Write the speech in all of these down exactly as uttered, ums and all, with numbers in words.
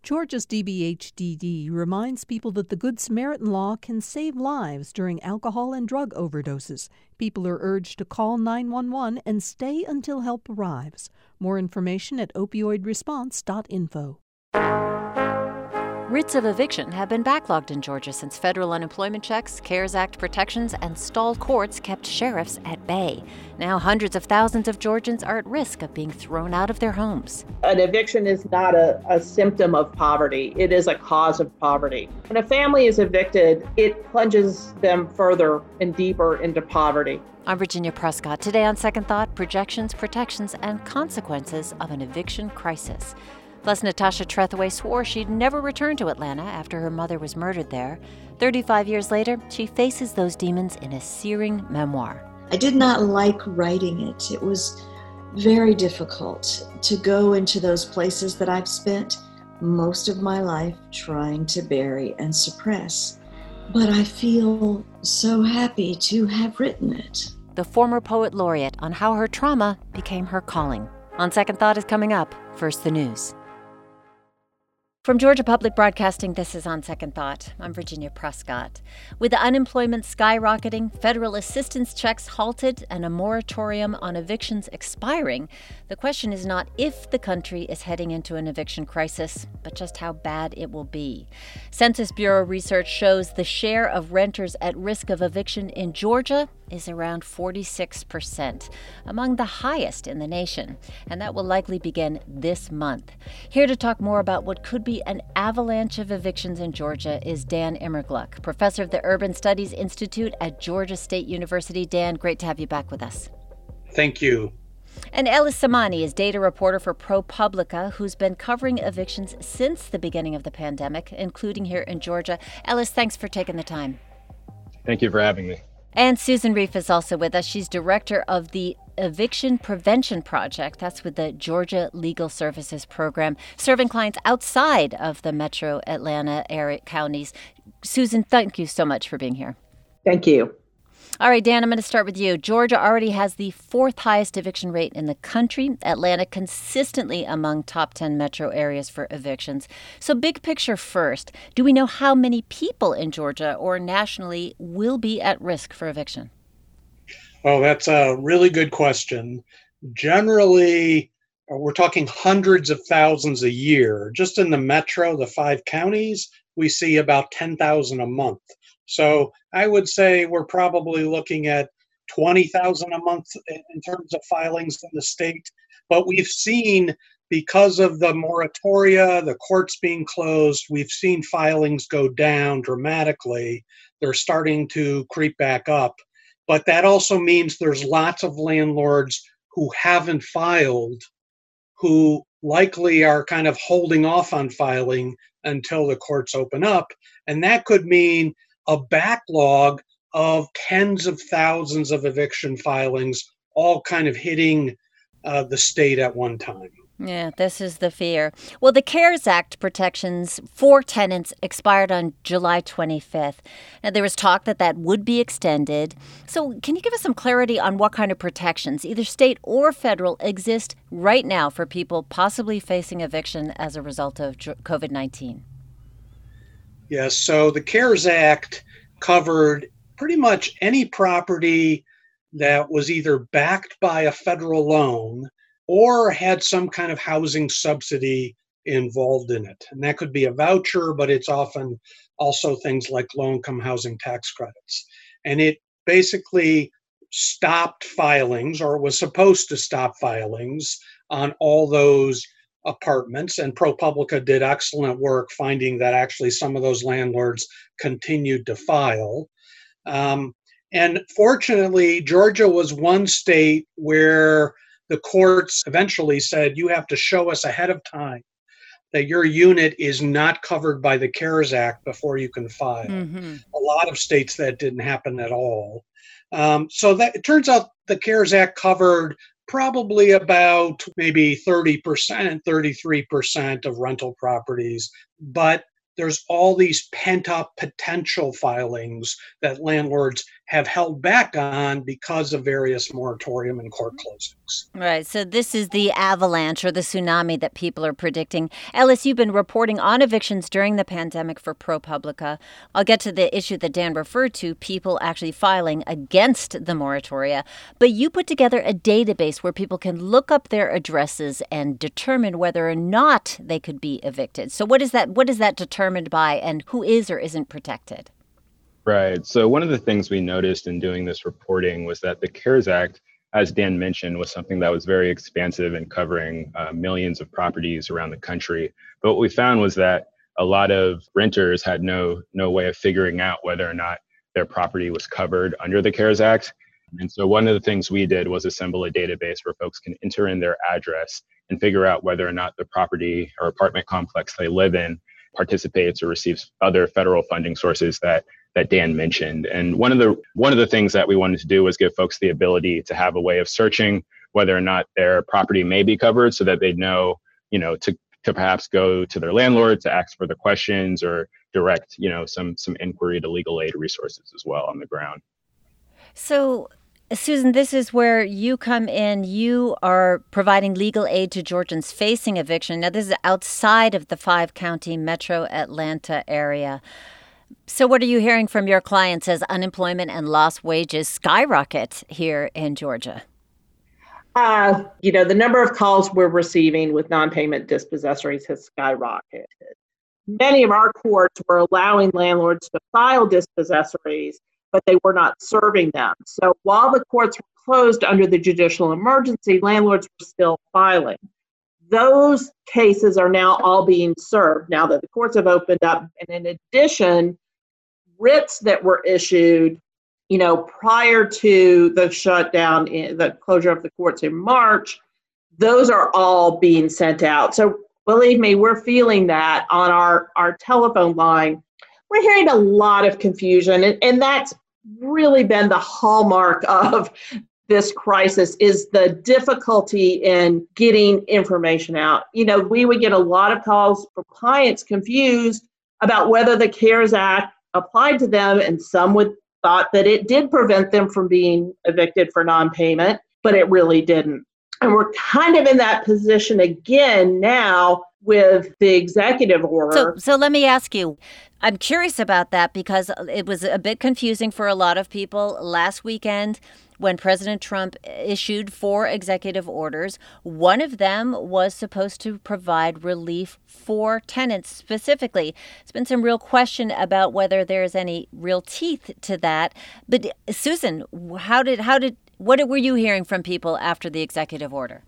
Georgia's D B H D D reminds people that the Good Samaritan law can save lives during alcohol and drug overdoses. People are urged to call nine one one and stay until help arrives. More information at opioid response dot info. Writs of eviction have been backlogged in Georgia since federal unemployment checks, CARES Act protections, and stalled courts kept sheriffs at bay. Now hundreds of thousands of Georgians are at risk of being thrown out of their homes. An eviction is not a, a symptom of poverty. It is a cause of poverty. When a family is evicted, it plunges them further and deeper into poverty. I'm Virginia Prescott. Today on Second Thought, projections, protections, and consequences of an eviction crisis. Plus, Natasha Trethewey swore she'd never return to Atlanta after her mother was murdered there. thirty-five years later, she faces those demons in a searing memoir. I did not like writing it. It was very difficult to go into those places that I've spent most of my life trying to bury and suppress. But I feel so happy to have written it. The former poet laureate on how her trauma became her calling. On Second Thought is coming up. First, the news. From Georgia Public Broadcasting, this is On Second Thought. I'm Virginia Prescott. With unemployment skyrocketing, federal assistance checks halted, and a moratorium on evictions expiring, the question is not if the country is heading into an eviction crisis, but just how bad it will be. Census Bureau research shows the share of renters at risk of eviction in Georgia is around forty-six percent, among the highest in the nation, and that will likely begin this month. Here to talk more about what could be an avalanche of evictions in Georgia is Dan Immergluck, professor of the Urban Studies Institute at Georgia State University. Dan, great to have you back with us. Thank you. And Ellis Samani is data reporter for ProPublica, who's been covering evictions since the beginning of the pandemic, including here in Georgia. Ellis, thanks for taking the time. Thank you for having me. And Susan Reif is also with us. She's director of the Eviction Prevention Project. That's with the Georgia Legal Services Program, serving clients outside of the metro Atlanta area counties. Susan, thank you so much for being here. Thank you. All right, Dan, I'm going to start with you. Georgia already has the fourth highest eviction rate in the country. Atlanta consistently among top ten metro areas for evictions. So big picture first, do we know how many people in Georgia or nationally will be at risk for eviction? Oh, that's a really good question. Generally, we're talking hundreds of thousands a year. Just in the metro, the five counties, we see about ten thousand a month. So I would say we're probably looking at twenty thousand a month in terms of filings in the state. But we've seen, because of the moratoria, the courts being closed, we've seen filings go down dramatically. They're starting to creep back up. But that also means there's lots of landlords who haven't filed, who likely are kind of holding off on filing until the courts open up. And that could mean a backlog of tens of thousands of eviction filings, all kind of hitting uh, the state at one time. Yeah, this is the fear. Well, the CARES Act protections for tenants expired on July twenty-fifth. Now, there was talk that that would be extended. So can you give us some clarity on what kind of protections, either state or federal, exist right now for people possibly facing eviction as a result of covid nineteen? Yes, so the CARES Act covered pretty much any property that was either backed by a federal loan or had some kind of housing subsidy involved in it. And that could be a voucher, but it's often also things like low-income housing tax credits. And it basically stopped filings, or was supposed to stop filings, on all those apartments, and ProPublica did excellent work finding that actually some of those landlords continued to file. Um, and fortunately, Georgia was one state where the courts eventually said, you have to show us ahead of time that your unit is not covered by the CARES Act before you can file. Mm-hmm. A lot of states that didn't happen at all. Um, so that it turns out the CARES Act covered probably about maybe thirty percent, thirty-three percent of rental properties, but there's all these pent-up potential filings that landlords have held back on because of various moratorium and court closings. Right. So this is the avalanche or the tsunami that people are predicting. Ellis, you've been reporting on evictions during the pandemic for ProPublica. I'll get to the issue that Dan referred to, people actually filing against the moratoria. But you put together a database where people can look up their addresses and determine whether or not they could be evicted. So what is that? What is that determined by, and who is or isn't protected? Right. So one of the things we noticed in doing this reporting was that the CARES Act, as Dan mentioned, was something that was very expansive and covering uh, millions of properties around the country. But what we found was that a lot of renters had no no way of figuring out whether or not their property was covered under the CARES Act. And so one of the things we did was assemble a database where folks can enter in their address and figure out whether or not the property or apartment complex they live in participates or receives other federal funding sources that that Dan mentioned. And one of the one of the things that we wanted to do was give folks the ability to have a way of searching whether or not their property may be covered, so that they'd know, you know, to to perhaps go to their landlord to ask for the questions or direct, you know, some some inquiry to legal aid resources as well on the ground. So, Susan, this is where you come in. You are providing legal aid to Georgians facing eviction. Now, this is outside of the five-county metro Atlanta area. So what are you hearing from your clients as unemployment and lost wages skyrocket here in Georgia? Uh, you know, the number of calls we're receiving with non-payment dispossessories has skyrocketed. Many of our courts were allowing landlords to file dispossessories, but they were not serving them. So while the courts were closed under the judicial emergency, landlords were still filing. Those cases are now all being served now that the courts have opened up. And in addition, writs that were issued, you know, prior to the shutdown, in the closure of the courts in March, those are all being sent out. So believe me, we're feeling that on our, our telephone line. We're hearing a lot of confusion, and, and that's really been the hallmark of this crisis, is the difficulty in getting information out. You know, we would get a lot of calls from clients confused about whether the CARES Act applied to them, and some would thought that it did prevent them from being evicted for non-payment, but it really didn't. And we're kind of in that position again now with the executive order. So, so let me ask you, I'm curious about that because it was a bit confusing for a lot of people last weekend when President Trump issued four executive orders. One of them was supposed to provide relief for tenants specifically. There's been some real question about whether there's any real teeth to that. But Susan, how did how did what were you hearing from people after the executive order?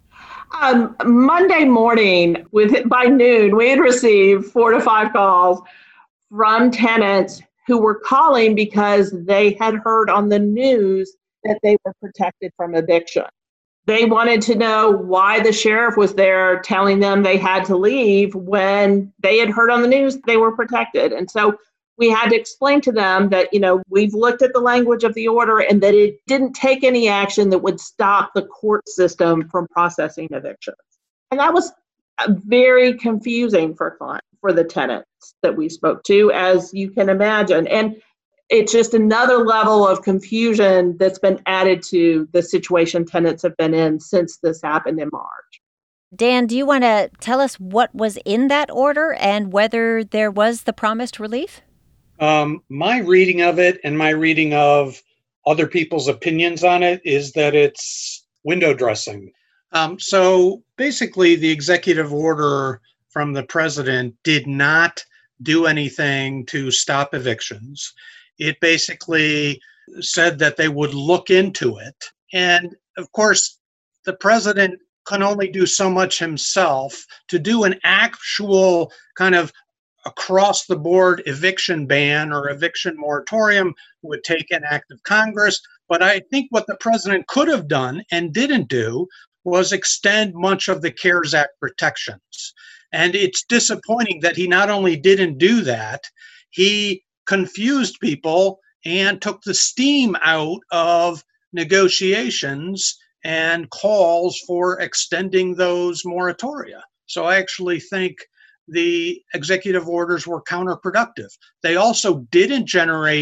Um, Monday morning, with by noon, we had received four to five calls from tenants who were calling because they had heard on the news that they were protected from eviction. They wanted to know why the sheriff was there telling them they had to leave when they had heard on the news they were protected. And so we had to explain to them that, you know, we've looked at the language of the order and that it didn't take any action that would stop the court system from processing evictions. And that was very confusing for clients, for the tenants that we spoke to, as you can imagine. And it's just another level of confusion that's been added to the situation tenants have been in since this happened in March. Dan, do you want to tell us what was in that order and whether there was the promised relief? Um, my reading of it and my reading of other people's opinions on it is that it's window dressing. Um, so basically, the executive order from the president did not do anything to stop evictions. It basically said that they would look into it. And of course, the president can only do so much himself. To do an actual kind of across the board eviction ban or eviction moratorium would take an act of Congress. But I think what the president could have done and didn't do was extend much of the CARES Act protections. And it's disappointing that he not only didn't do that, he confused people and took the steam out of negotiations and calls for extending those moratoria. So I actually think the executive orders were counterproductive. They also didn't generate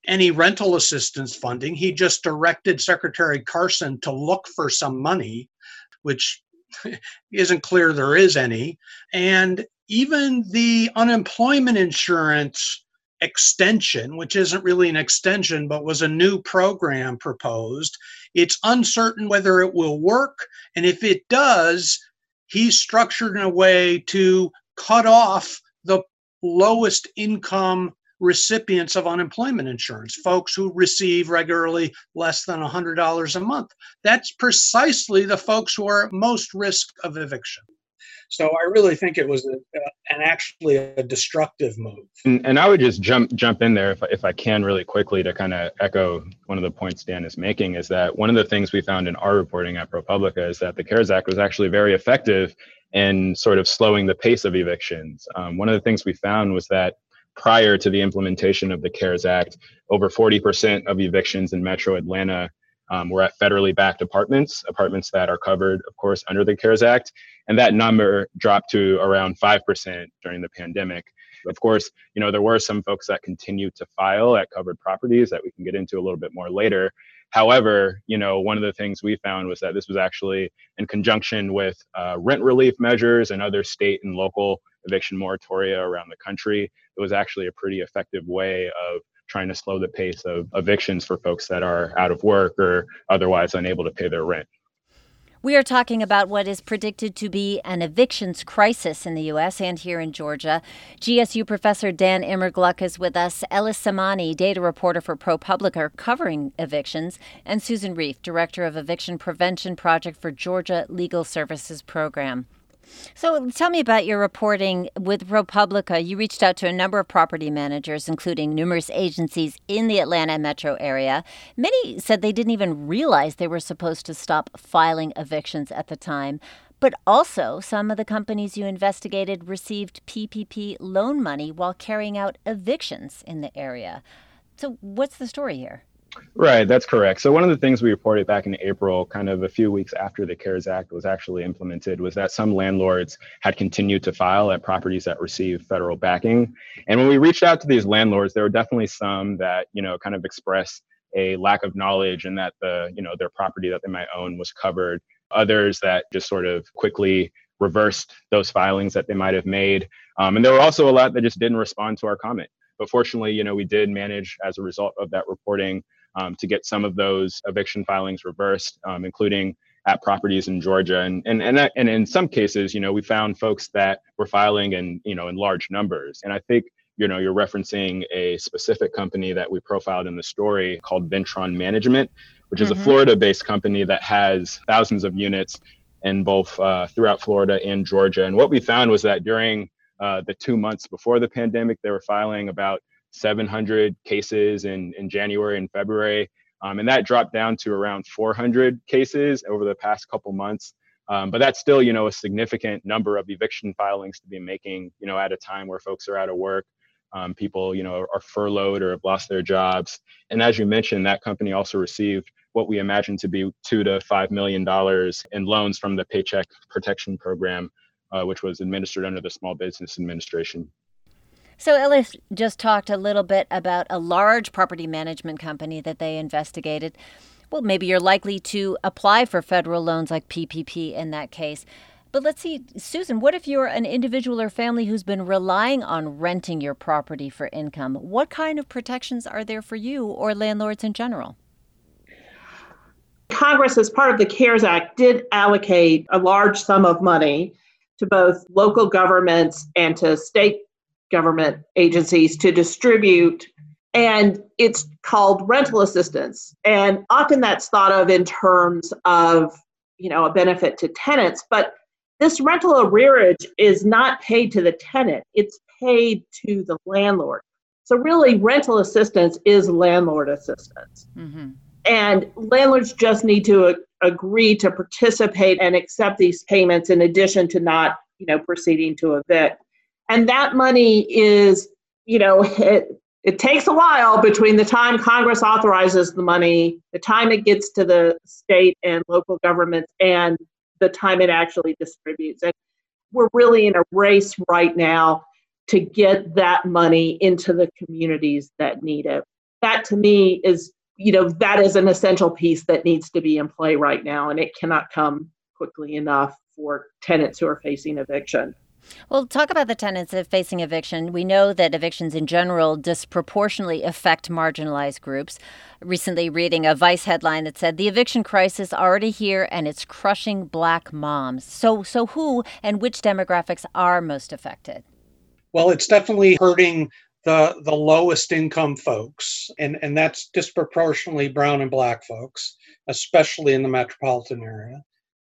any rental assistance funding. He just directed Secretary Carson to look for some money, which isn't clear there is any. And even the unemployment insurance extension, which isn't really an extension, but was a new program proposed, it's uncertain whether it will work. And if it does, he's structured in a way to cut off the lowest income recipients of unemployment insurance, folks who receive regularly less than one hundred dollars a month. That's precisely the folks who are at most risk of eviction. So I really think it was a, an actually a destructive move. And, and I would just jump jump in there if, if I can really quickly to kind of echo one of the points Dan is making, is that one of the things we found in our reporting at ProPublica is that the CARES Act was actually very effective in sort of slowing the pace of evictions. Um, one of the things we found was that prior to the implementation of the CARES Act, over forty percent of evictions in Metro Atlanta um, were at federally backed apartments, apartments that are covered, of course, under the CARES Act. And that number dropped to around five percent during the pandemic. Of course, you know, there were some folks that continued to file at covered properties that we can get into a little bit more later. However, you know, one of the things we found was that this was actually in conjunction with uh, rent relief measures and other state and local eviction moratoria around the country. It was actually a pretty effective way of trying to slow the pace of evictions for folks that are out of work or otherwise unable to pay their rent. We are talking about what is predicted to be an evictions crisis in the U S and here in Georgia. G S U professor Dan Immergluck is with us, Ellis Samani, data reporter for ProPublica covering evictions, and Susan Reif, director of Eviction Prevention Project for Georgia Legal Services Program. So tell me about your reporting with ProPublica. You reached out to a number of property managers, including numerous agencies in the Atlanta metro area. Many said they didn't even realize they were supposed to stop filing evictions at the time. But also, some of the companies you investigated received P P P loan money while carrying out evictions in the area. So what's the story here? Right, that's correct. So one of the things we reported back in April, kind of a few weeks after the CARES Act was actually implemented, was that some landlords had continued to file at properties that received federal backing. And when we reached out to these landlords, there were definitely some that, you know, kind of expressed a lack of knowledge and that the, you know, their property that they might own was covered. Others that just sort of quickly reversed those filings that they might have made. Um, and there were also a lot that just didn't respond to our comment. But fortunately, you know, we did manage as a result of that reporting Um, to get some of those eviction filings reversed, um, including at properties in Georgia. And, and, and, and in some cases, you know, we found folks that were filing in, you know, in large numbers. And I think, you know, you're referencing a specific company that we profiled in the story called Ventron Management, which is mm-hmm. a Florida-based company that has thousands of units in both uh, throughout Florida and Georgia. And what we found was that during uh, the two months before the pandemic, they were filing about seven hundred cases in, in January and February. Um, and that dropped down to around four hundred cases over the past couple months. Um, but that's still, you know, a significant number of eviction filings to be making, you know, at a time where folks are out of work. Um, people, you know, are furloughed or have lost their jobs. And as you mentioned, that company also received what we imagine to be two to five million dollars in loans from the Paycheck Protection Program, uh, which was administered under the Small Business Administration. So Ellis just talked a little bit about a large property management company that they investigated. Well, maybe you're likely to apply for federal loans like P P P in that case. But let's see, Susan, what if you're an individual or family who's been relying on renting your property for income? What kind of protections are there for you or landlords in general? Congress, as part of the CARES Act, did allocate a large sum of money to both local governments and to state government agencies to distribute, and it's called rental assistance. And often that's thought of in terms of, you know, a benefit to tenants, but this rental arrearage is not paid to the tenant, it's paid to the landlord. So really, rental assistance is landlord assistance. Mm-hmm. And landlords just need to uh, agree to participate and accept these payments in addition to not, you know, proceeding to evict. And that money is, you know, it, it takes a while between the time Congress authorizes the money, the time it gets to the state and local governments, and the time it actually distributes. And we're really in a race right now to get that money into the communities that need it. that to me is, you know, that is an essential piece that needs to be in play right now, and it cannot come quickly enough for tenants who are facing eviction. Well, talk about the tenants facing eviction. We know that evictions in general disproportionately affect marginalized groups. Recently reading a Vice headline that said the eviction crisis already here and it's crushing Black moms. So, so who and which demographics are most affected? Well, it's definitely hurting the the lowest income folks, and, and that's disproportionately brown and Black folks, especially in the metropolitan area.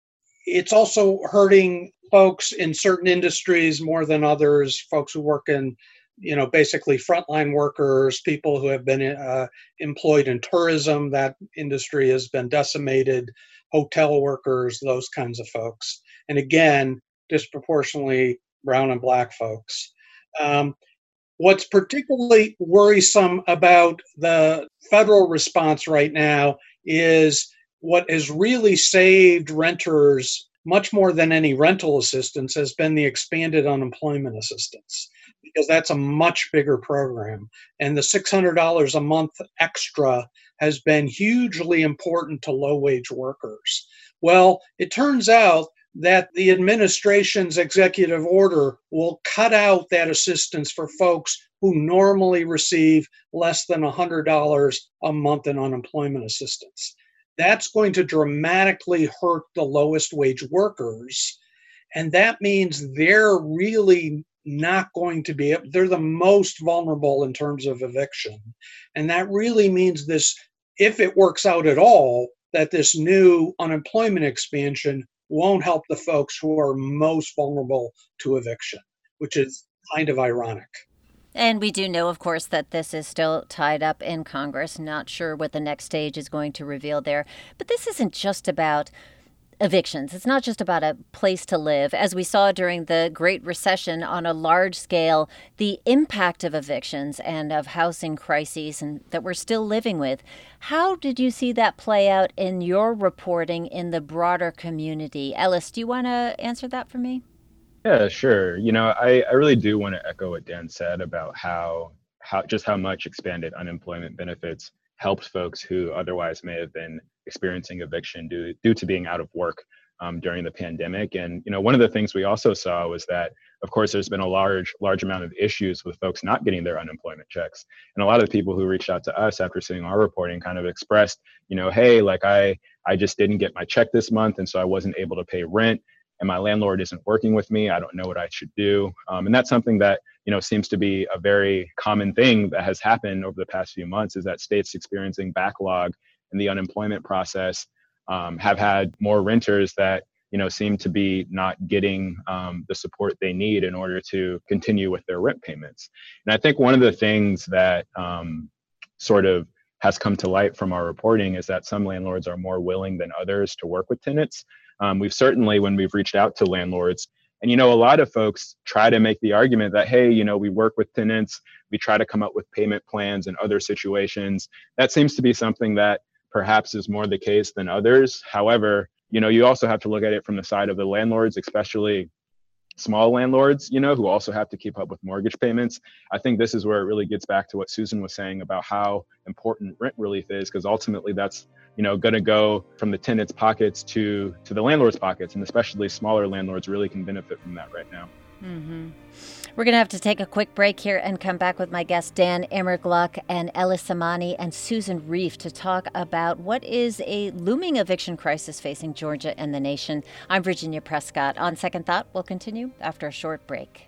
It's also hurting folks in certain industries more than others, folks who work in, you know, basically frontline workers, people who have been uh, employed in tourism. That industry has been decimated, hotel workers, those kinds of folks. And again, disproportionately brown and Black folks. Um, what's particularly worrisome about the federal response right now is what has really saved renters much more than any rental assistance has been the expanded unemployment assistance, because that's a much bigger program. And the six hundred dollars a month extra has been hugely important to low-wage workers. Well, it turns out that the administration's executive order will cut out that assistance for folks who normally receive less than one hundred dollars a month in unemployment assistance. That's going to dramatically hurt the lowest wage workers. And that means they're really not going to be, they're the most vulnerable in terms of eviction. And that really means this, if it works out at all, that this new unemployment expansion won't help the folks who are most vulnerable to eviction, which is kind of ironic. And we do know, of course, that this is still tied up in Congress. Not sure what the next stage is going to reveal there. But this isn't just about evictions. It's not just about a place to live. As we saw during the Great Recession on a large scale, the impact of evictions and of housing crises and that we're still living with. How did you see that play out in your reporting in the broader community? Ellis, do you want to answer that for me? Yeah, sure. You know, I, I really do want to echo what Dan said about how how just how much expanded unemployment benefits helped folks who otherwise may have been experiencing eviction due due to being out of work um, during the pandemic. And you know, one of the things we also saw was that, of course, there's been a large large amount of issues with folks not getting their unemployment checks. And a lot of the people who reached out to us after seeing our reporting kind of expressed, you know, hey, like I I just didn't get my check this month, and so I wasn't able to pay rent. And my landlord isn't working with me. I don't know what I should do. Um, and that's something that, you know, seems to be a very common thing that has happened over the past few months, is that states experiencing backlog in the unemployment process um, have had more renters that, you know, seem to be not getting um, the support they need in order to continue with their rent payments. And I think one of the things that um, sort of has come to light from our reporting is that some landlords are more willing than others to work with tenants. Um, we've certainly, when we've reached out to landlords, and, you know, a lot of folks try to make the argument that, hey, you know, we work with tenants, we try to come up with payment plans in other situations. That seems to be something that perhaps is more the case than others. However, you know, you also have to look at it from the side of the landlords, especially small landlords, you know, who also have to keep up with mortgage payments. I think this is where it really gets back to what Susan was saying about how important rent relief is, because ultimately that's, you know, going to go from the tenants' pockets to to the landlords' pockets, and especially smaller landlords really can benefit from that right now. Mm-hmm. We're going to have to take a quick break here and come back with my guests Dan Immergluck and Ellis Zamani and Susan Reef to talk about what is a looming eviction crisis facing Georgia and the nation. I'm Virginia Prescott. On Second Thought, we'll continue after a short break.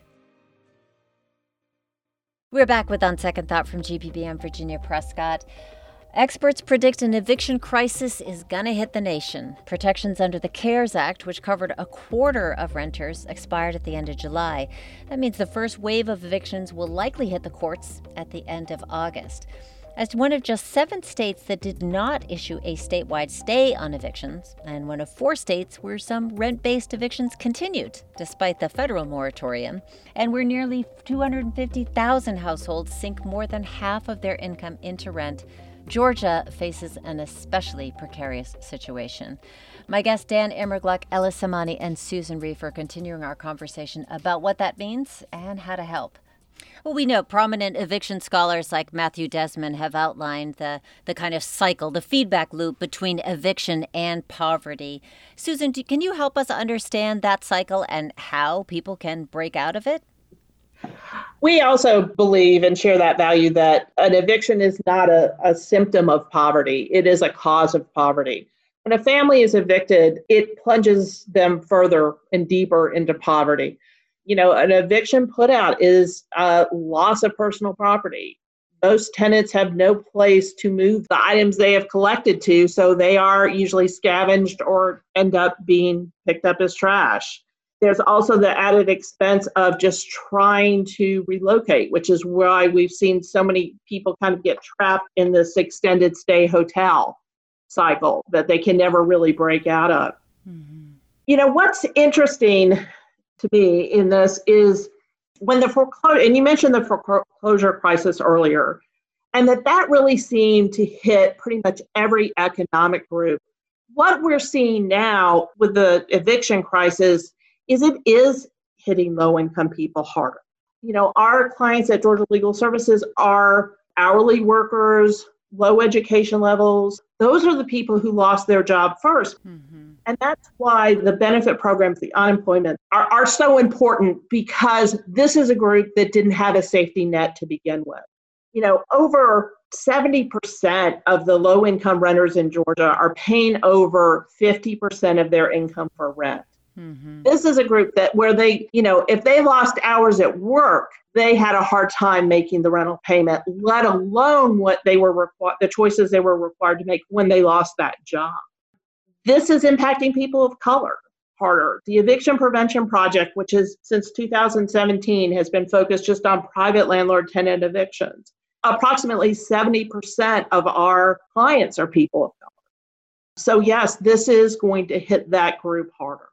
We're back with On Second Thought from G P B. I'm Virginia Prescott. Experts predict an eviction crisis is going to hit the nation. Protections under the CARES Act, which covered a quarter of renters, expired at the end of July. That means the first wave of evictions will likely hit the courts at the end of August. As one of just seven states that did not issue a statewide stay on evictions, and one of four states where some rent-based evictions continued, despite the federal moratorium, and where nearly two hundred fifty thousand households sink more than half of their income into rent, Georgia faces an especially precarious situation. My guests Dan Immergluck, Ellis Zamani, and Susan Reef are continuing our conversation about what that means and how to help. Well, we know prominent eviction scholars like Matthew Desmond have outlined the, the kind of cycle, the feedback loop between eviction and poverty. Susan, do, can you help us understand that cycle and how people can break out of it? We also believe and share that value that an eviction is not a, a symptom of poverty. It is a cause of poverty. When a family is evicted, it plunges them further and deeper into poverty. You know, an eviction put out is a loss of personal property. Most tenants have no place to move the items they have collected to, so they are usually scavenged or end up being picked up as trash. There's also the added expense of just trying to relocate, which is why we've seen so many people kind of get trapped in this extended stay hotel cycle that they can never really break out of. Mm-hmm. You know, what's interesting to me in this is when the foreclosure, and you mentioned the foreclosure crisis earlier, and that that really seemed to hit pretty much every economic group. What we're seeing now with the eviction crisis is it is hitting low-income people harder. You know, our clients at Georgia Legal Services are hourly workers, low education levels. Those are the people who lost their job first. Mm-hmm. And that's why the benefit programs, the unemployment, are, are so important, because this is a group that didn't have a safety net to begin with. You know, over seventy percent of the low-income renters in Georgia are paying over fifty percent of their income for rent. Mm-hmm. This is a group that where they, you know, if they lost hours at work, they had a hard time making the rental payment, let alone what they were required, the choices they were required to make when they lost that job. This is impacting people of color harder. The Eviction Prevention Project, which is since two thousand seventeen, has been focused just on private landlord-tenant evictions. Approximately seventy percent of our clients are people of color. So yes, this is going to hit that group harder.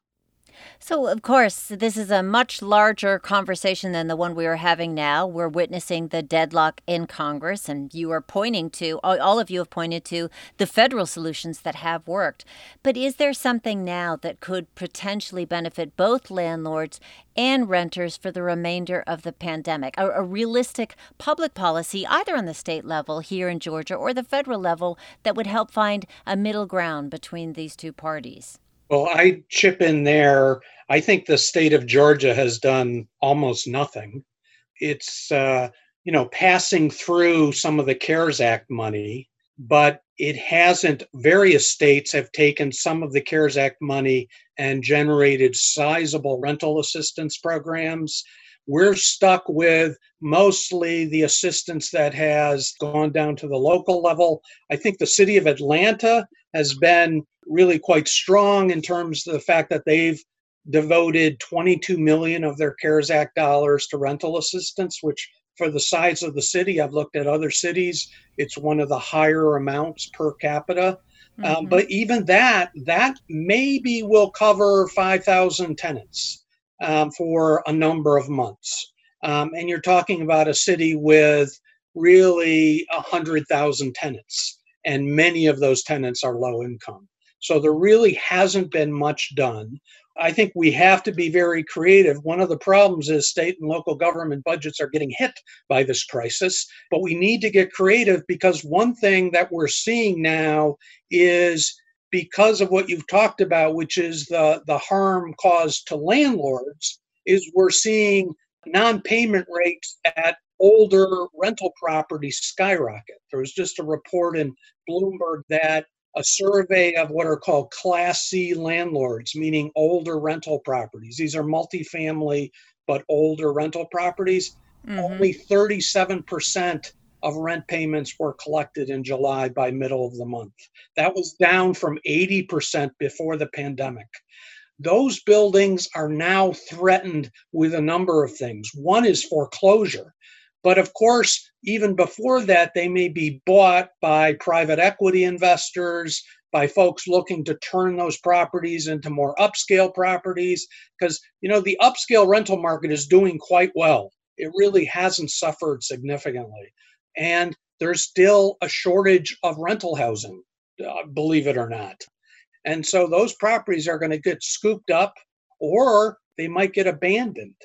So, of course, this is a much larger conversation than the one we are having now. We're witnessing the deadlock in Congress, and you are pointing to, all of you have pointed to, the federal solutions that have worked. But is there something now that could potentially benefit both landlords and renters for the remainder of the pandemic? A, a realistic public policy, either on the state level here in Georgia or the federal level, that would help find a middle ground between these two parties? Well, I chip in there. I think the state of Georgia has done almost nothing. It's, uh, you know, passing through some of the CARES Act money, but it hasn't. Various states have taken some of the CARES Act money and generated sizable rental assistance programs. We're stuck with mostly the assistance that has gone down to the local level. I think the city of Atlanta has been really quite strong in terms of the fact that they've devoted twenty-two million dollars of their CARES Act dollars to rental assistance, which for the size of the city, I've looked at other cities, it's one of the higher amounts per capita. Mm-hmm. Um, but even that, that maybe will cover five thousand tenants um, for a number of months. Um, and you're talking about a city with really one hundred thousand tenants, and many of those tenants are low income. So there really hasn't been much done. I think we have to be very creative. One of the problems is state and local government budgets are getting hit by this crisis, but we need to get creative, because one thing that we're seeing now is, because of what you've talked about, which is the, the harm caused to landlords, is we're seeing non-payment rates at older rental properties skyrocket. There was just a report in Bloomberg that a survey of what are called Class C landlords, meaning older rental properties. These are multifamily, but older rental properties. Mm-hmm. Only thirty-seven percent of rent payments were collected in July by middle of the month. That was down from eighty percent before the pandemic. Those buildings are now threatened with a number of things. One is foreclosure. But of course, even before that, they may be bought by private equity investors, by folks looking to turn those properties into more upscale properties. Because, you know, the upscale rental market is doing quite well. It really hasn't suffered significantly. And there's still a shortage of rental housing, uh, believe it or not. And so those properties are going to get scooped up, or they might get abandoned.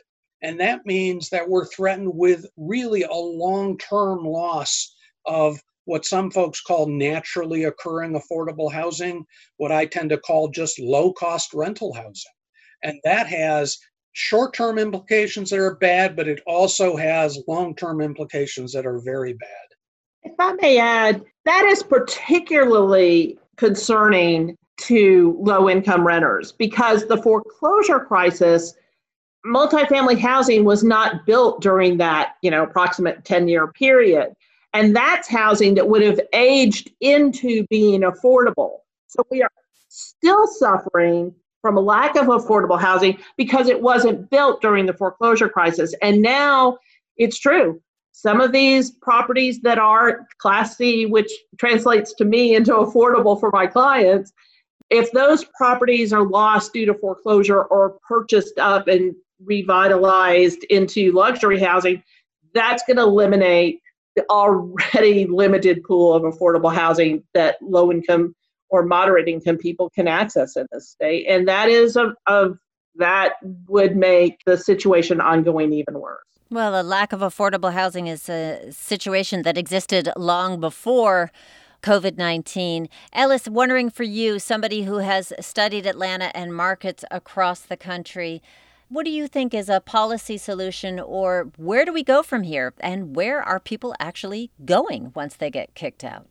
And that means that we're threatened with really a long-term loss of what some folks call naturally occurring affordable housing, what I tend to call just low-cost rental housing. And that has short-term implications that are bad, but it also has long-term implications that are very bad. If I may add, that is particularly concerning to low-income renters because the foreclosure crisis, multifamily housing was not built during that, you know, approximate ten-year period. And that's housing that would have aged into being affordable. So we are still suffering from a lack of affordable housing because it wasn't built during the foreclosure crisis. And now it's true. Some of these properties that are Class C, which translates to me into affordable for my clients, if those properties are lost due to foreclosure or purchased up and revitalized into luxury housing, that's going to eliminate the already limited pool of affordable housing that low-income or moderate-income people can access in this state. And that is a, a that would make the situation ongoing even worse. Well, a lack of affordable housing is a situation that existed long before COVID nineteen. Ellis, wondering for you, somebody who has studied Atlanta and markets across the country, what do you think is a policy solution, or where do we go from here? And where are people actually going once they get kicked out?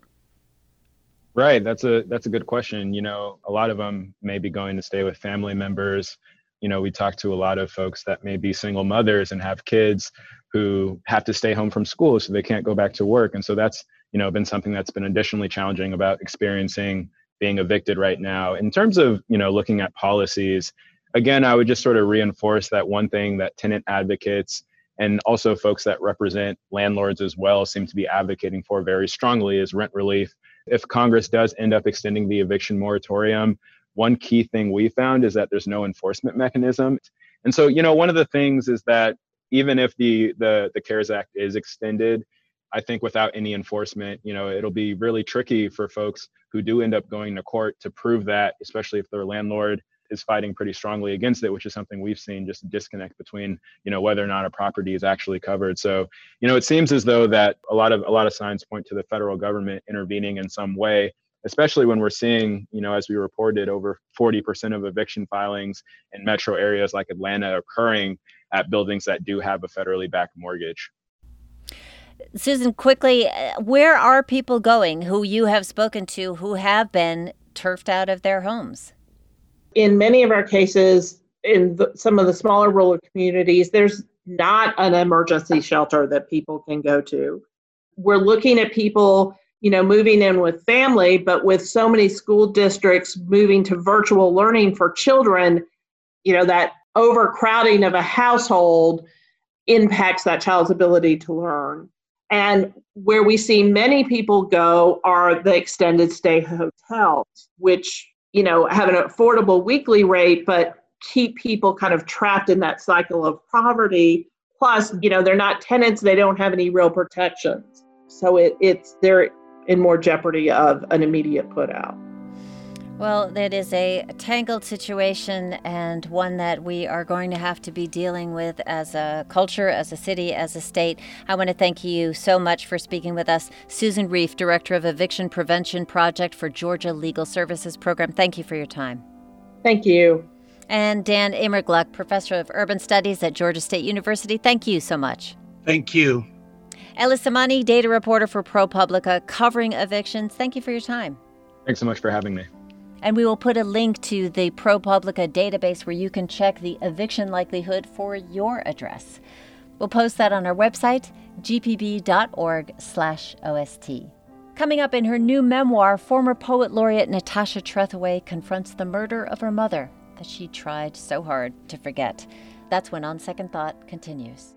Right. That's a that's a good question. You know, a lot of them may be going to stay with family members. You know, we talk to a lot of folks that may be single mothers and have kids who have to stay home from school, so they can't go back to work. And so that's, you know, been something that's been additionally challenging about experiencing being evicted right now. In terms of, you know, looking at policies, again, I would just sort of reinforce that one thing that tenant advocates and also folks that represent landlords as well seem to be advocating for very strongly is rent relief. If Congress does end up extending the eviction moratorium, one key thing we found is that there's no enforcement mechanism. And so, you know, one of the things is that even if the the, the CARES Act is extended, I think without any enforcement, you know, it'll be really tricky for folks who do end up going to court to prove that, especially if their landlord is fighting pretty strongly against it, which is something we've seen, just a disconnect between, you know, whether or not a property is actually covered. So, you know, it seems as though that a lot of a lot of signs point to the federal government intervening in some way, especially when we're seeing, you know, as we reported, over forty percent of eviction filings in metro areas like Atlanta occurring at buildings that do have a federally backed mortgage. Susan, quickly, where are people going who you have spoken to who have been turfed out of their homes? In many of our cases, in the, some of the smaller rural communities, there's not an emergency shelter that people can go to. We're looking at people, you know, moving in with family, but with so many school districts moving to virtual learning for children, you know, that overcrowding of a household impacts that child's ability to learn. And where we see many people go are the extended stay hotels, which, you know, have an affordable weekly rate, but keep people kind of trapped in that cycle of poverty. Plus, you know, they're not tenants, they don't have any real protections. So it, it's they're in more jeopardy of an immediate put out. Well, that is a tangled situation and one that we are going to have to be dealing with as a culture, as a city, as a state. I want to thank you so much for speaking with us. Susan Reif, Director of Eviction Prevention Project for Georgia Legal Services Program. Thank you for your time. Thank you. And Dan Immergluck, Professor of Urban Studies at Georgia State University. Thank you so much. Thank you. Ellis Zamani, data reporter for ProPublica, covering evictions. Thank you for your time. Thanks so much for having me. And we will put a link to the ProPublica database where you can check the eviction likelihood for your address. We'll post that on our website, g p b dot org slash O S T. Coming up in her new memoir, former poet laureate Natasha Trethewey confronts the murder of her mother that she tried so hard to forget. That's when On Second Thought continues.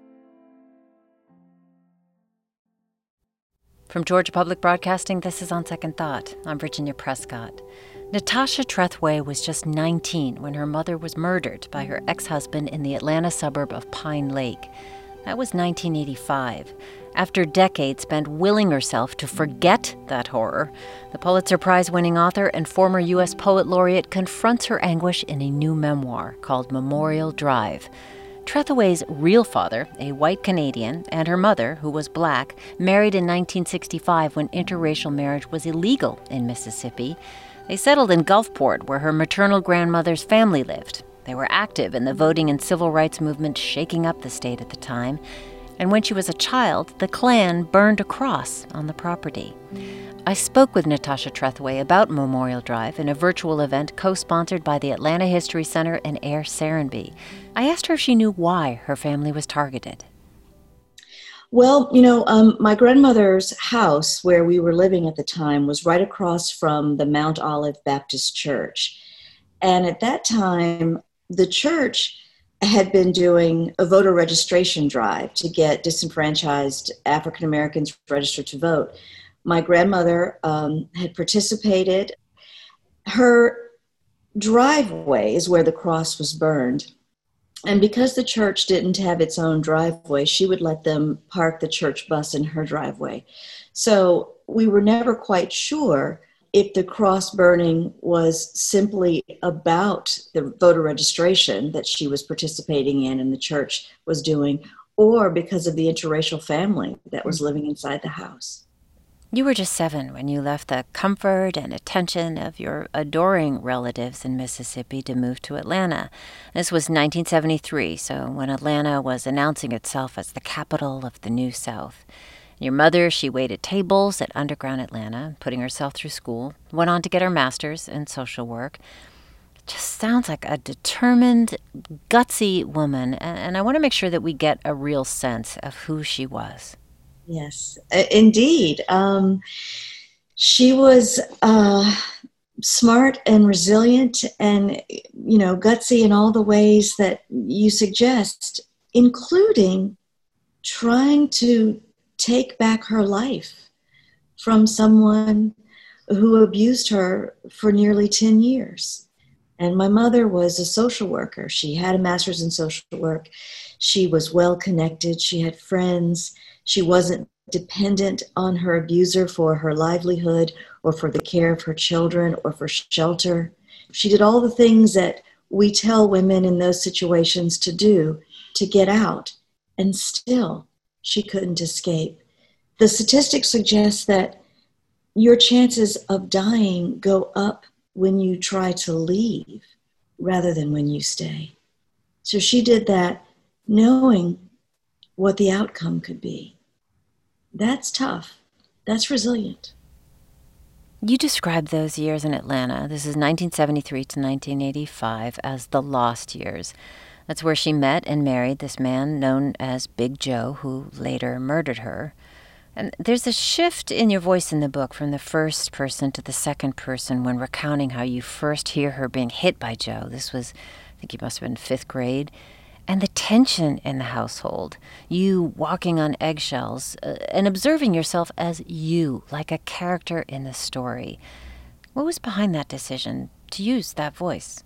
From Georgia Public Broadcasting, this is On Second Thought. I'm Virginia Prescott. Natasha Trethewey was just nineteen when her mother was murdered by her ex-husband in the Atlanta suburb of Pine Lake. That was nineteen eighty-five. After decades spent willing herself to forget that horror, the Pulitzer Prize-winning author and former U S Poet Laureate confronts her anguish in a new memoir called Memorial Drive. Trethewey's real father, a white Canadian, and her mother, who was black, married in nineteen sixty-five when interracial marriage was illegal in Mississippi. They settled in Gulfport, where her maternal grandmother's family lived. They were active in the voting and civil rights movement shaking up the state at the time. And when she was a child, the Klan burned a cross on the property. I spoke with Natasha Trethewey about Memorial Drive in a virtual event co-sponsored by the Atlanta History Center and Air Serenbe. I asked her if she knew why her family was targeted. Well, you know, um, my grandmother's house where we were living at the time was right across from the Mount Olive Baptist Church. And at that time, the church had been doing a voter registration drive to get disenfranchised African Americans registered to vote. My grandmother um, had participated. Her driveway is where the cross was burned. And because the church didn't have its own driveway, she would let them park the church bus in her driveway. So we were never quite sure if the cross burning was simply about the voter registration that she was participating in and the church was doing, or because of the interracial family that was living inside the house. You were just seven when you left the comfort and attention of your adoring relatives in Mississippi to move to Atlanta. This was nineteen seventy-three, so when Atlanta was announcing itself as the capital of the New South. Your mother, she waited tables at Underground Atlanta, putting herself through school, went on to get her master's in social work. Just sounds like a determined, gutsy woman, and I want to make sure that we get a real sense of who she was. Yes, indeed. Um, she was uh, smart and resilient and, you know, gutsy in all the ways that you suggest, including trying to take back her life from someone who abused her for nearly ten years. And my mother was a social worker. She had a master's in social work. She was well connected. She had friends. She wasn't dependent on her abuser for her livelihood or for the care of her children or for shelter. She did all the things that we tell women in those situations to do to get out, and still she couldn't escape. The statistics suggest that your chances of dying go up when you try to leave rather than when you stay. So she did that knowing what the outcome could be. That's tough. That's resilient. You described those years in Atlanta, this is nineteen seventy-three to nineteen eighty-five, as the lost years. That's where she met and married this man known as Big Joe, who later murdered her. And there's a shift in your voice in the book from the first person to the second person when recounting how you first hear her being hit by Joe. This was, I think you must have been fifth grade. And the tension in the household, you walking on eggshells uh, and observing yourself as you, like a character in the story. What was behind that decision to use that voice?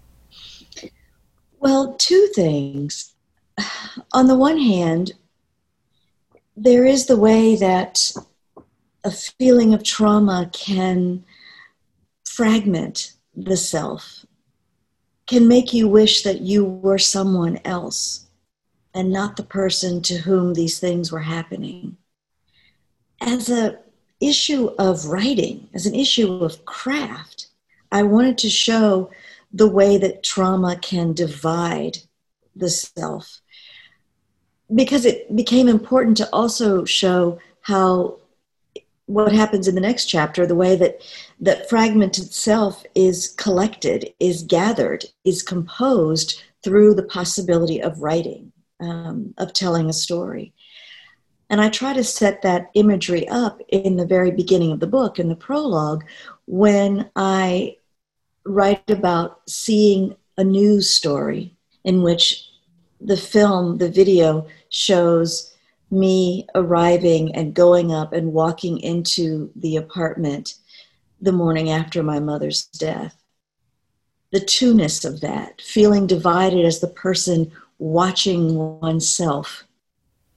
Well, two things. On the one hand, there is the way that a feeling of trauma can fragment the self, can make you wish that you were someone else and not the person to whom these things were happening. As an issue of writing, as an issue of craft, I wanted to show the way that trauma can divide the self, because it became important to also show how what happens in the next chapter, the way that that fragmented self is collected, is gathered, is composed through the possibility of writing, um, of telling a story. And I try to set that imagery up in the very beginning of the book, in the prologue, when I write about seeing a news story in which the film, the video, shows me arriving and going up and walking into the apartment the morning after my mother's death. The two-ness of that, feeling divided as the person watching oneself.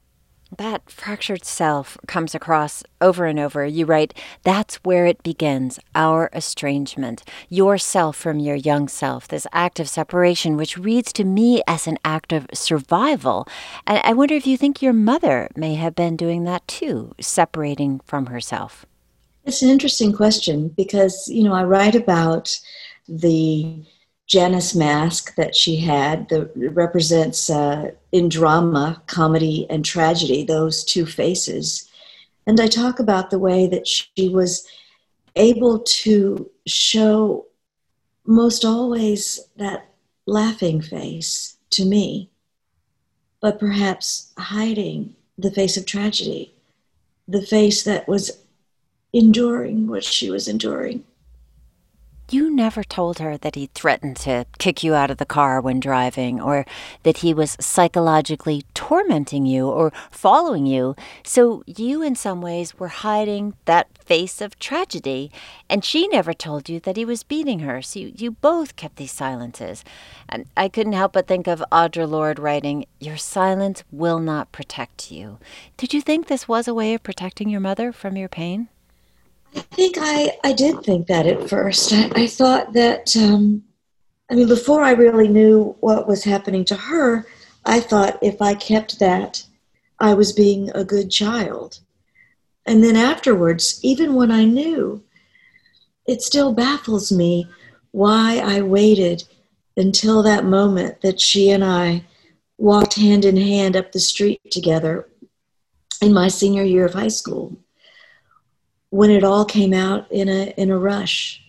That fractured self comes across over and over. You write, that's where it begins, our estrangement, your self from your young self, this act of separation, which reads to me as an act of survival. And I wonder if you think your mother may have been doing that too, separating from herself. It's an interesting question because, you know, I write about the Janus mask that she had that represents uh, in drama, comedy, and tragedy, those two faces. And I talk about the way that she was able to show most always that laughing face to me, but perhaps hiding the face of tragedy, the face that was enduring what she was enduring. You never told her that he threatened to kick you out of the car when driving, or that he was psychologically tormenting you or following you. So you, in some ways, were hiding that face of tragedy. And she never told you that he was beating her. So you, you both kept these silences. And I couldn't help but think of Audre Lorde writing, "Your silence will not protect you." Did you think this was a way of protecting your mother from your pain? I think I, I did think that at first. I, I thought that, um, I mean, before I really knew what was happening to her, I thought if I kept that, I was being a good child. And then afterwards, even when I knew, it still baffles me why I waited until that moment that she and I walked hand in hand up the street together in my senior year of high school, when it all came out in a in a rush.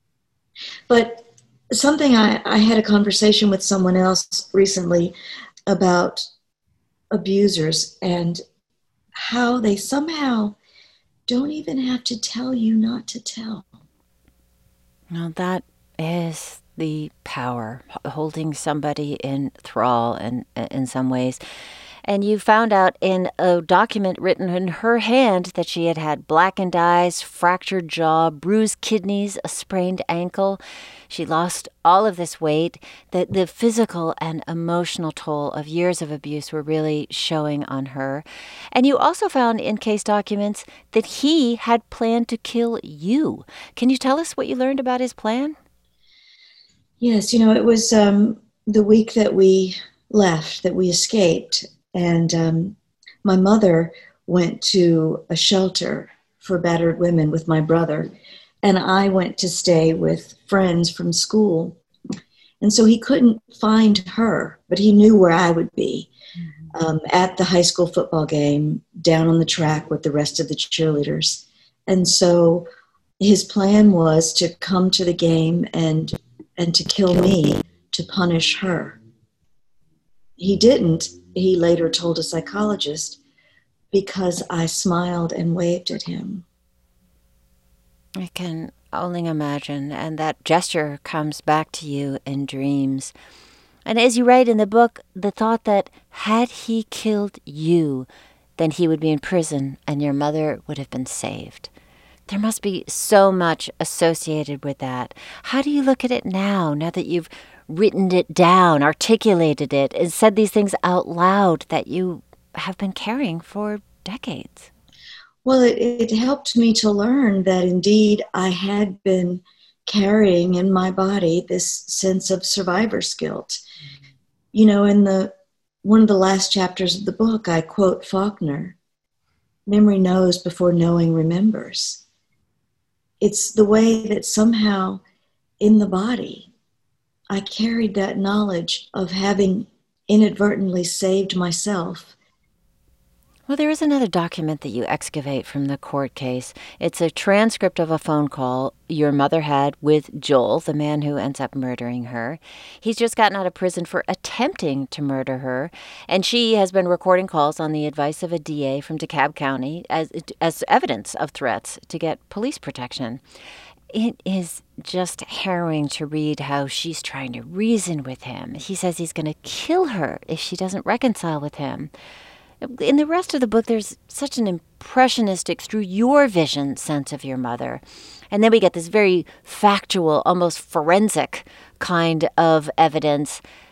But something I, I had a conversation with someone else recently about abusers and how they somehow don't even have to tell you not to tell. Well, that is the power, holding somebody in thrall in, in some ways. And you found out in a document written in her hand that she had had blackened eyes, fractured jaw, bruised kidneys, a sprained ankle. She lost all of this weight. The, the physical and emotional toll of years of abuse were really showing on her. And you also found in case documents that he had planned to kill you. Can you tell us what you learned about his plan? Yes, you know, it was um, the week that we left, that we escaped. And um, my mother went to a shelter for battered women with my brother, and I went to stay with friends from school. And so he couldn't find her, but he knew where I would be, um, at the high school football game, down on the track with the rest of the cheerleaders. And so his plan was to come to the game and and to kill me, to punish her. He didn't, he later told a psychologist, because I smiled and waved at him. I can only imagine, and that gesture comes back to you in dreams. And as you write in the book, the thought that had he killed you, then he would be in prison and your mother would have been saved. There must be so much associated with that. How do you look at it now, now that you've written it down, articulated it, and said these things out loud that you have been carrying for decades? Well, it, it helped me to learn that indeed I had been carrying in my body this sense of survivor's guilt. You know, in the one of the last chapters of the book, I quote Faulkner, "Memory knows before knowing remembers." It's the way that somehow in the body, I carried that knowledge of having inadvertently saved myself. Well, there is another document that you excavate from the court case. It's a transcript of a phone call your mother had with Joel, the man who ends up murdering her. He's just gotten out of prison for attempting to murder her, and she has been recording calls on the advice of a D A from DeKalb County as as evidence of threats to get police protection. It is just harrowing to read how she's trying to reason with him. He says he's going to kill her if she doesn't reconcile with him. In the rest of the book, there's such an impressionistic, through your vision, sense of your mother. And then we get this very factual, almost forensic kind of evidence.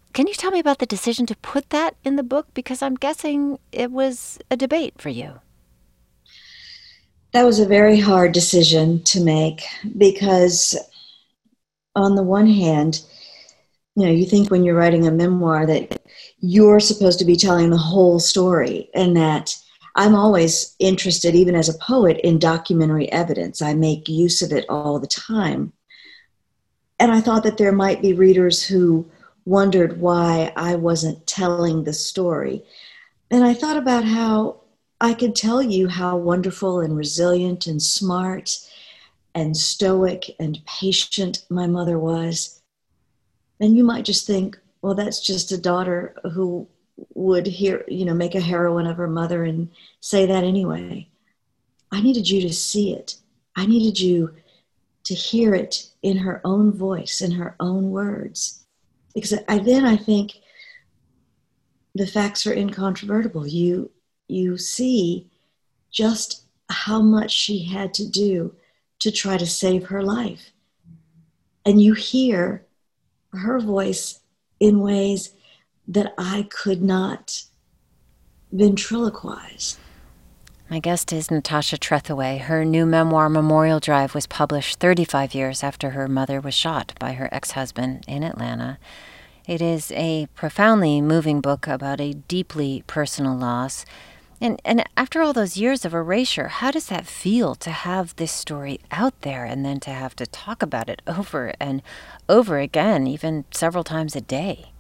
Can you tell me about the decision to put that in the book? Because I'm guessing it was a debate for you. That was a very hard decision to make because on the one hand, you know, you think when you're writing a memoir that you're supposed to be telling the whole story, and that I'm always interested, even as a poet, in documentary evidence. I make use of it all the time. And I thought that there might be readers who wondered why I wasn't telling the story. And I thought about how I could tell you how wonderful and resilient and smart and stoic and patient my mother was. And you might just think, well, that's just a daughter who would hear, you know, make a heroine of her mother and say that anyway. I needed you to see it. I needed you to hear it in her own voice, in her own words. Because I, then I think the facts are incontrovertible. You, you see just how much she had to do to try to save her life. And you hear her voice in ways that I could not ventriloquize. My guest is Natasha Trethewey. Her new memoir, Memorial Drive, was published thirty-five years after her mother was shot by her ex-husband in Atlanta. It is a profoundly moving book about a deeply personal loss. And, and after all those years of erasure, how does that feel to have this story out there and then to have to talk about it over and over again, even several times a day?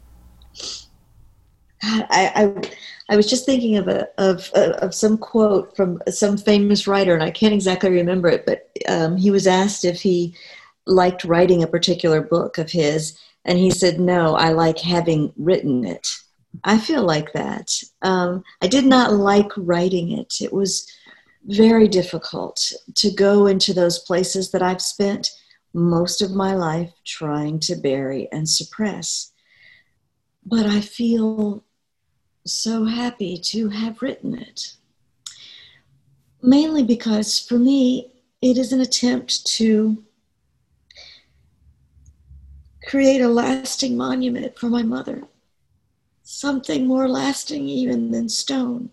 I, I I was just thinking of a of of some quote from some famous writer, and I can't exactly remember it, but um, he was asked if he liked writing a particular book of his, and he said, "No, I like having written it." I feel like that. Um, I did not like writing it. It was very difficult to go into those places that I've spent most of my life trying to bury and suppress. But I feel so happy to have written it. Mainly because for me, it is an attempt to create a lasting monument for my mother. Something more lasting even than stone.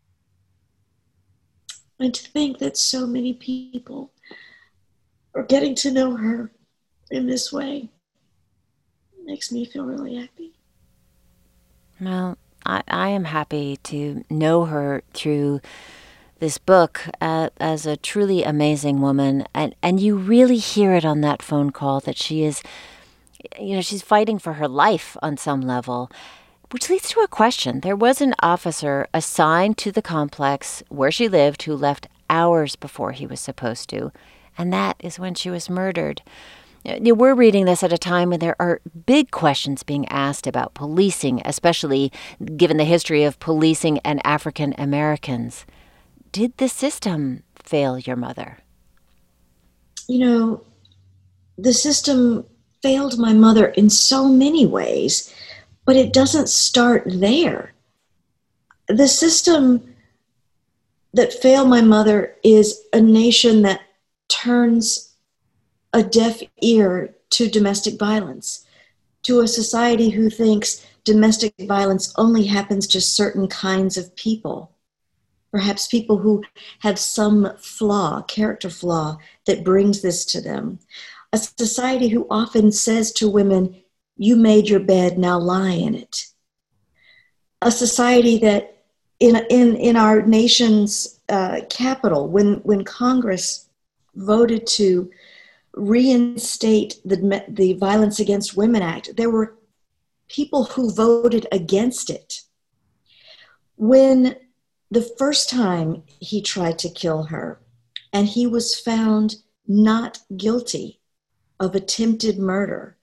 And to think that so many people are getting to know her in this way makes me feel really happy. Well, I, I am happy to know her through this book uh, as a truly amazing woman. And, and you really hear it on that phone call that she is, you know, she's fighting for her life on some level, which leads to a question. There was an officer assigned to the complex where she lived who left hours before he was supposed to. And that is when she was murdered. We're reading this at a time when there are big questions being asked about policing, especially given the history of policing and African Americans. Did the system fail your mother? You know, the system failed my mother in so many ways, but it doesn't start there. The system that failed my mother is a nation that turns a deaf ear to domestic violence, to a society who thinks domestic violence only happens to certain kinds of people, perhaps people who have some flaw, character flaw, that brings this to them. A society who often says to women, "You made your bed, now lie in it." A society that in in, in our nation's uh, capital, when, when Congress voted to reinstate the, the Violence Against Women Act, there were people who voted against it. When the first time he tried to kill her, and he was found not guilty of attempted murder,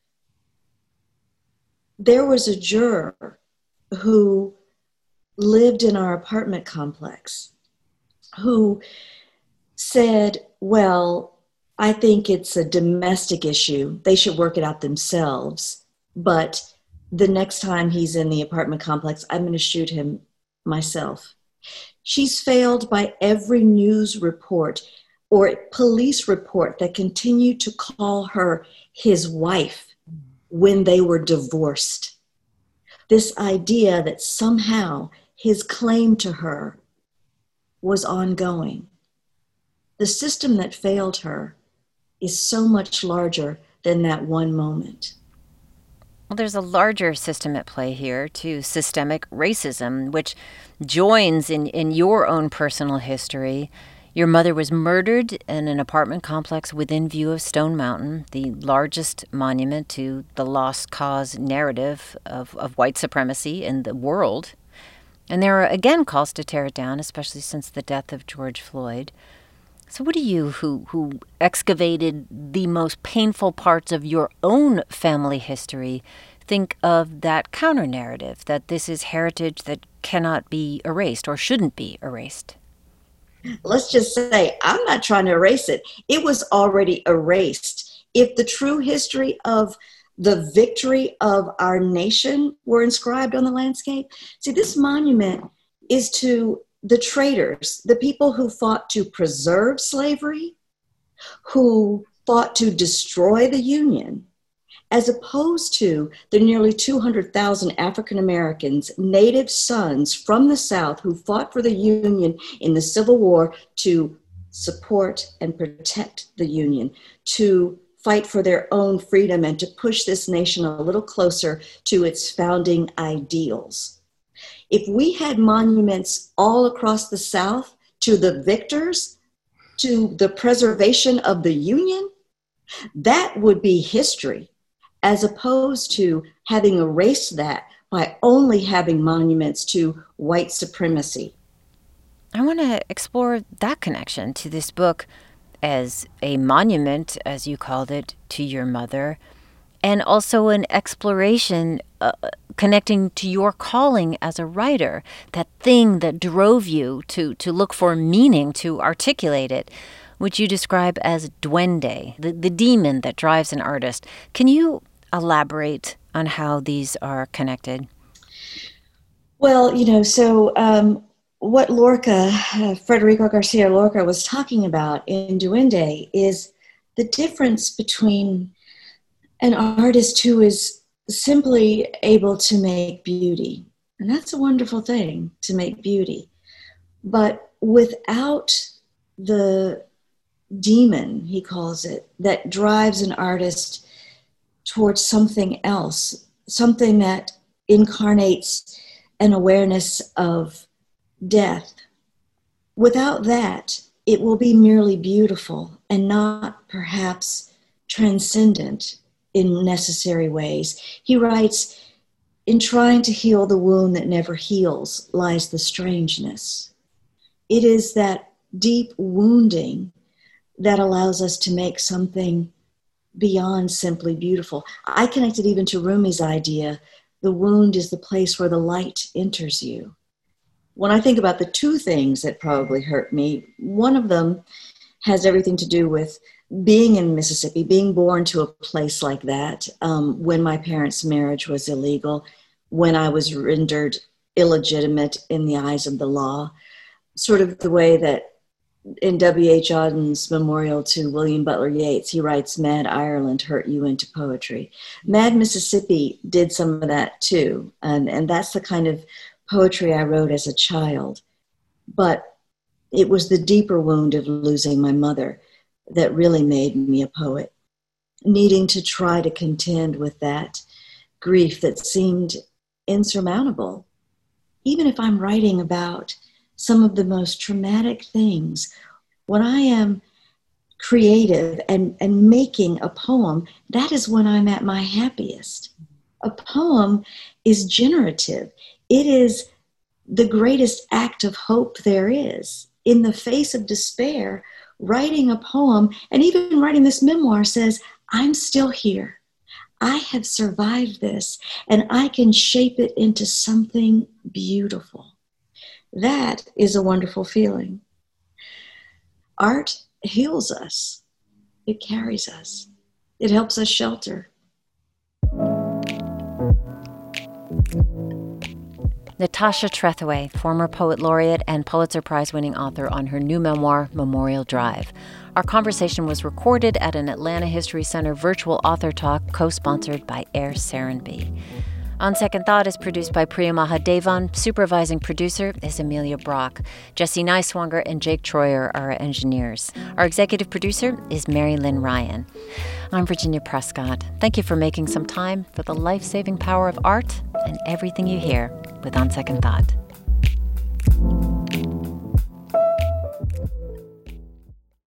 there was a juror who lived in our apartment complex who said, well, I think it's a domestic issue. They should work it out themselves. But the next time he's in the apartment complex, I'm going to shoot him myself. She's failed by every news report or police report that continued to call her his wife when they were divorced. this idea that somehow his claim to her was ongoing. The system that failed her is so much larger than that one moment. Well, there's a larger system at play here, too, systemic racism, which joins in, in your own personal history. Your mother was murdered in an apartment complex within view of Stone Mountain, the largest monument to the lost cause narrative of, of white supremacy in the world. And there are, again, calls to tear it down, especially since the death of George Floyd. So what do you, who, who excavated the most painful parts of your own family history, think of that counter-narrative, that this is heritage that cannot be erased or shouldn't be erased? Let's just say, I'm not trying to erase it. It was already erased. If the true history of the victory of our nation were inscribed on the landscape, see, this monument is to the traitors, the people who fought to preserve slavery, who fought to destroy the Union, as opposed to the nearly two hundred thousand African Americans, native sons from the South who fought for the Union in the Civil War to support and protect the Union, to fight for their own freedom and to push this nation a little closer to its founding ideals. If we had monuments all across the South to the victors, to the preservation of the Union, that would be history, as opposed to having erased that by only having monuments to white supremacy. I want to explore that connection to this book as a monument, as you called it, to your mother, and also an exploration uh, connecting to your calling as a writer, that thing that drove you to, to look for meaning, to articulate it, which you describe as duende, the, the demon that drives an artist. Can you elaborate on how these are connected? Well, you know, so um, what Lorca, uh, Federico Garcia Lorca was talking about in Duende is the difference between an artist who is simply able to make beauty. And that's a wonderful thing, to make beauty. But without the demon, he calls it, that drives an artist towards something else, something that incarnates an awareness of death. Without that, it will be merely beautiful and not perhaps transcendent in necessary ways. He writes, "In trying to heal the wound that never heals lies the strangeness." It is that deep wounding that allows us to make something beyond simply beautiful. I connected even to Rumi's idea, the wound is the place where the light enters you. When I think about the two things that probably hurt me, one of them has everything to do with being in Mississippi, being born to a place like that, um, when my parents' marriage was illegal, when I was rendered illegitimate in the eyes of the law, sort of the way that in W H Auden's memorial to William Butler Yeats, he writes, "Mad Ireland hurt you into poetry." Mad Mississippi did some of that too, and, and that's the kind of poetry I wrote as a child. But it was the deeper wound of losing my mother that really made me a poet, needing to try to contend with that grief that seemed insurmountable. Even if I'm writing about some of the most traumatic things, when I am creative and, and making a poem, that is when I'm at my happiest. A poem is generative. It is the greatest act of hope there is. In the face of despair, writing a poem, and even writing this memoir, says, I'm still here. I have survived this, and I can shape it into something beautiful. That is a wonderful feeling. Art heals us. It carries us. It helps us shelter. Natasha Trethewey, former poet laureate and Pulitzer Prize-winning author, on her new memoir, Memorial Drive. Our conversation was recorded at an Atlanta History Center virtual author talk co-sponsored by Air Serenbe. On Second Thought is produced by Priya Mahadevan. Supervising producer is Amelia Brock. Jesse Neiswanger and Jake Troyer are our engineers. Our executive producer is Mary Lynn Ryan. I'm Virginia Prescott. Thank you for making some time for the life-saving power of art and everything you hear with On Second Thought.